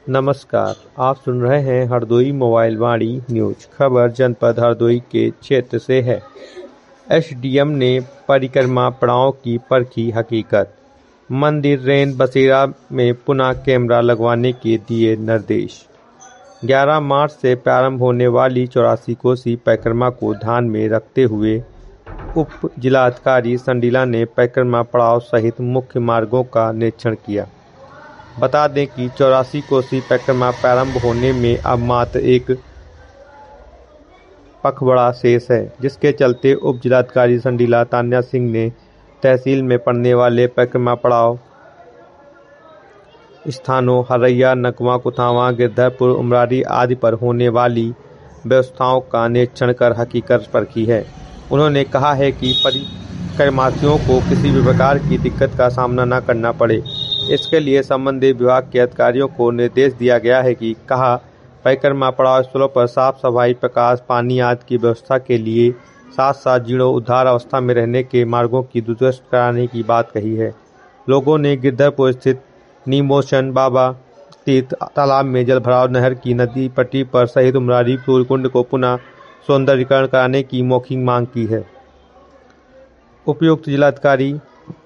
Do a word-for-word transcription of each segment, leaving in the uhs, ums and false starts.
नमस्कार, आप सुन रहे हैं हरदोई मोबाइल वाणी न्यूज। खबर जनपद हरदोई के क्षेत्र से है। एसडीएम ने परिक्रमा पड़ाव की परखी हकीकत। मंदिर रेन बसेरा में पुनः कैमरा लगवाने के दिए निर्देश। ग्यारह मार्च से प्रारंभ होने वाली चौरासी कोसी परिक्रमा को ध्यान में रखते हुए उप जिलाधिकारी संडीला ने परिक्रमा पड़ाव सहित मुख्य मार्गों का निरीक्षण किया। बता दें कि चौरासी कोसी परिक्रमा प्रारंभ होने में अब मात्र एक पखवाड़ा शेष है, जिसके चलते उप जिलाधिकारी संडीला तान्या सिंह ने तहसील में पड़ने वाले परिक्रमा पड़ाव स्थानों हरैया, नकवा, कुथावा, गिरधरपुर, उमरारी आदि पर होने वाली व्यवस्थाओं का निरीक्षण कर हकीकत परखी है। उन्होंने कहा है कि परिक्रमार्थियों को किसी भी प्रकार की दिक्कत का सामना न करना पड़े, इसके लिए संबंधित विभाग के अधिकारियों को निर्देश दिया गया है कि कहा परिक्रमा पड़ाव स्थलों पर साफ सफाई, प्रकाश, पानी आदि की व्यवस्था के लिए साथ साथ जीर्णोद्धार अवस्था में रहने के मार्गों की दुरुस्त कराने की बात कही है। लोगों ने गिरधरपुर स्थित नीमोशन बाबा तीर्थ तालाब में जल भराव, नहर की नदी पट्टी पर सहित उमरारी सूर्यकुंड को पुनः सौंदर्यीकरण कराने की मौखिक मांग की है। उपयुक्त जिलाधिकारी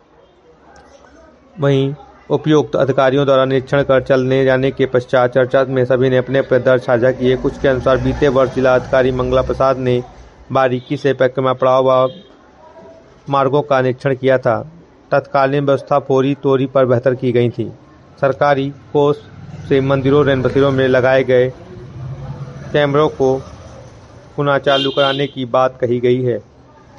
वहीं उपयुक्त अधिकारियों द्वारा निरीक्षण कर चलने जाने के पश्चात चर्चा में सभी ने अपने अपने दर्द साझा किए। कुछ के अनुसार बीते वर्ष जिलाधिकारी मंगला प्रसाद ने बारीकी से परिक्रमा पड़ाव व मार्गों का निरीक्षण किया था। तत्कालीन व्यवस्था फौरी तौर पर बेहतर की गई थी। सरकारी कोष से मंदिरों, रेन बसेरों में लगाए गए कैमरों को पुनः चालू कराने की बात कही गई है।